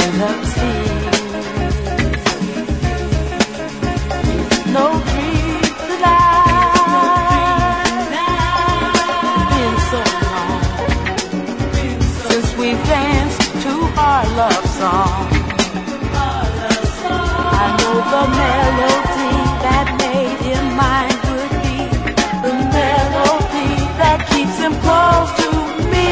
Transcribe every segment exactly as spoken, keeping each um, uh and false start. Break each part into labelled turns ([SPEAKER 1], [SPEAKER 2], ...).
[SPEAKER 1] love sings. No dreams tonight. Been so long since we danced to our love song. I know the melody that made him mine would be the melody that keeps him close to me.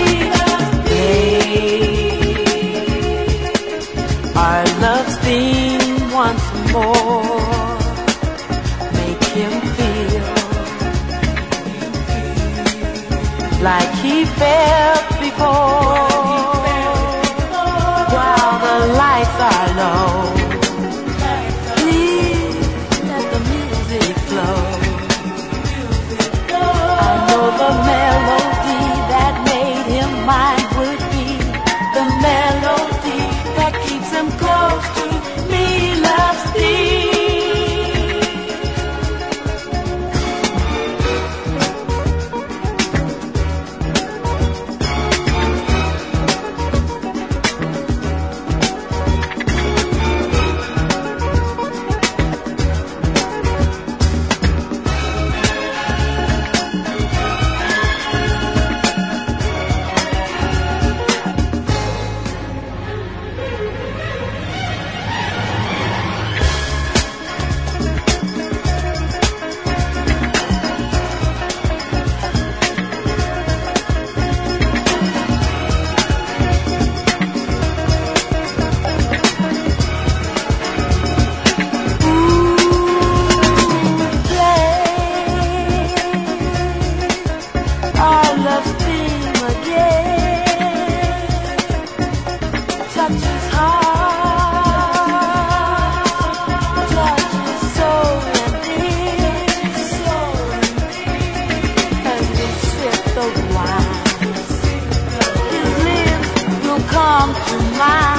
[SPEAKER 1] Play our love's theme once more. Make him feel like he felt before. While the lights are low, the melody that made him mine would be the melody that keeps him close to me. Love's theme. Come to mind.